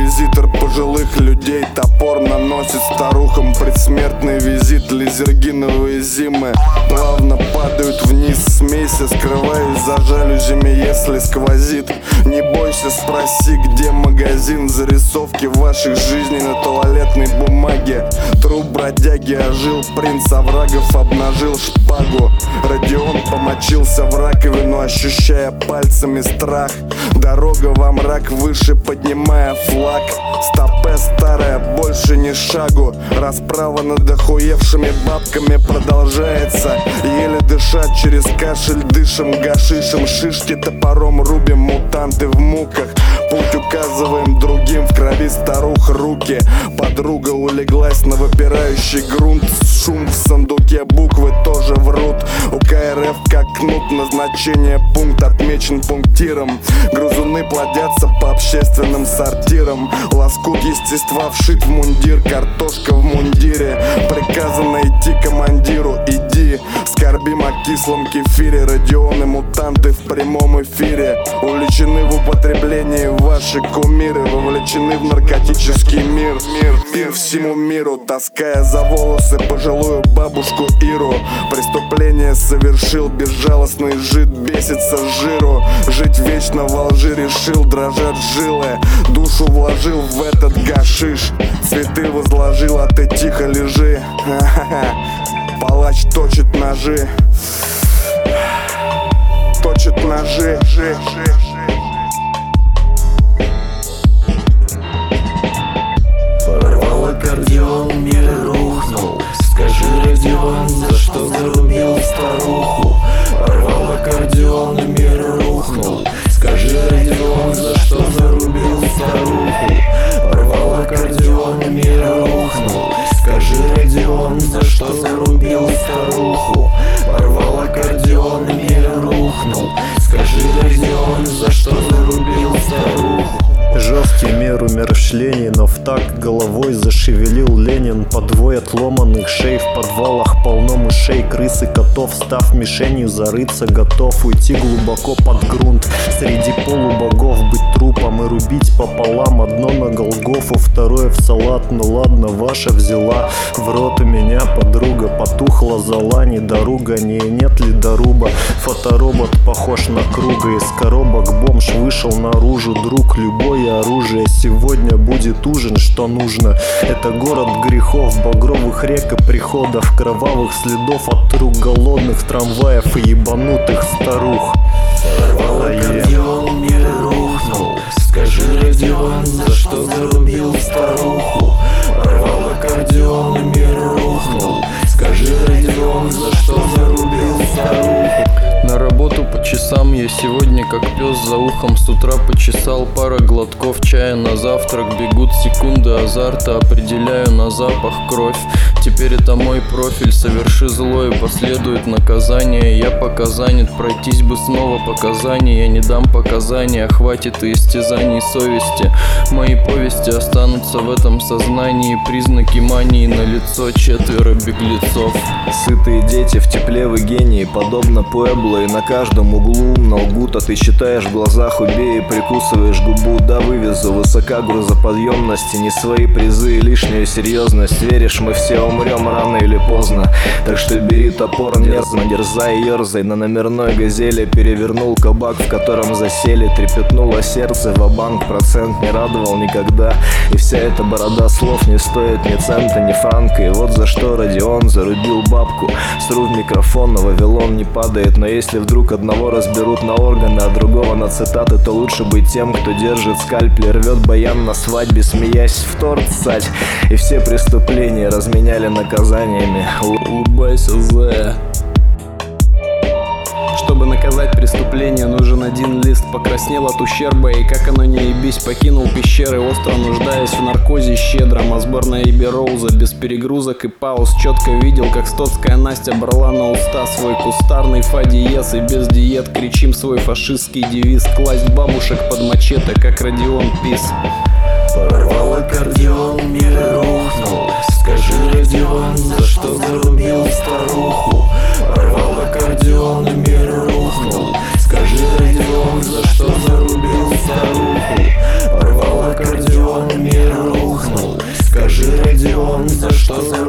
инквизитор пожилых людей. Топор наносит старухам предсмертный визит. Лизергиновые зимы плавно падают вниз. Смейся, скрываюсь за жалюзями, если сквозит. Не бойся, спроси, где магазин. Зарисовки ваших жизней на туалетной бумаге. Труп бродяги ожил, принц оврагов обнажил шпагу. Родион помочился в раковину, ощущая пальцами страх. Дорога во мрак, выше поднимая флаг. Стопе старая, больше ни шагу. Расправа над охуевшими бабками продолжается. Еле дышать через кашель, дышим гашишем. Шишки топором рубим, мутанты в муках. Путь указываем другим, в крови старух руки. Подруга улеглась на выпирающий грунт. Шум в сундуке, буквы тоже врут. У КРФ как кнут, назначение пункт отмечен пунктиром. Грузуны плодятся по общественным сортирам. Лоскут естества вшит в мундир, картошка в мундире. Приказано идти командиру, иди. Скорбим о кислом кефире. Родионы мутанты в прямом эфире. Увлечены в употреблении ваши кумиры. Вовлечены в наркотический мир. Мир всему миру, таская за волосы пожилую бабушку Иру. Преступление совершил безжалостный жид, бесится с жиру. Жить вечно во лжи решил, дрожат жилы. Душу вложил в этот гашиш. Цветы возложил, а ты тихо лежи. Палач точит ножи. Точит ножи. Порвал аккордеон, мир рухнул. Скажи, Родион, за что зарубил старуху? Порвал аккордеон, мир рухнул. Скажи, Родион, за что зарубил старуху? Порвал аккордеон, мир рухнул. Скажи, Родион, за что зарубил старуху? Порвал аккордеон, мир рухнул. Скажи, Родион, за что зарубил старуху? Жесткий мир умерщвлений, но в такт головой зашевелил Ленин. Подвой отломанных шей, в подвалах полно мышей, крыс и котов. Став мишенью зарыться, готов уйти глубоко под грунт. Среди полубогов быть трупом и рубить пополам. Одно на Голгофу, второе в салат. Ну ладно, ваша взяла в рот у меня подруга. Потухла зола, не доругание, нет ли доруба. Фоторобот похож на круга. Из коробок бомж вышел наружу. Друг, любой оружие, сегодня будет ужин, что нужно. Это город грехов, багровых рек и приходов, кровавых следов от рук голодных трамваев и ебанутых старух. Порвал аккордеон, мир рухнул. Скажи, Родион, за что зарубил старуху? Порвал аккордеон, мир рухнул. Скажи, Родион, за что зарубил старуху? На работу по часам я сегодня как пес за ухом. С утра почесал, пара глотков чая на завтрак. Бегут секунды азарта, определяю на запах кровь. Теперь это мой профиль, соверши зло и последует наказание. Я пока занят, пройтись бы снова показания. Я не дам показания, хватит и истязаний совести. Мои повести останутся в этом сознании. Признаки мании на лицо, 4 беглецов. Сытые дети в тепле вы гении, подобно Пуэбло. И на каждом углу умно лгут, а ты считаешь в глазах убей и прикусываешь губу. Да, вывезу, высока грузоподъемность и не свои призы и лишнюю серьезность. Веришь, мы все умрем рано или поздно, так что бери топор нервно, дерзай и ерзай. На номерной газели перевернул кабак, в котором засели. Трепетнуло сердце, ва-банк, процент не радовал никогда. И вся эта борода слов не стоит ни цента, ни франка. И вот за что Родион зарубил бабку. Сру в микрофон, но Вавилон не падает. Но если вдруг одного разберут на органы, а другого на цитаты, то лучше быть тем, кто держит скальпель, рвет баян на свадьбе, смеясь в торт ссать. И все преступления разменяли наказаниями. Улыбайся, Зая. Чтобы наказать преступление, нужен один лист. Покраснел от ущерба и, как оно не ебись, покинул пещеры, остро нуждаясь в наркозе щедром. А сборная Эбби Роуза без перегрузок и пауз четко видел, как стотская Настя брала на уста свой кустарный фа-диез. И без диет кричим свой фашистский девиз: класть бабушек под мачете, как Родион Пис. Порвал аккордеон, мир рухнул. Скажи, Родион, за что зарубил старуху? Порвал аккордеон, мир рухнул. Скажи, Родион, за что зарубил старуху? Порвал аккордеон, что за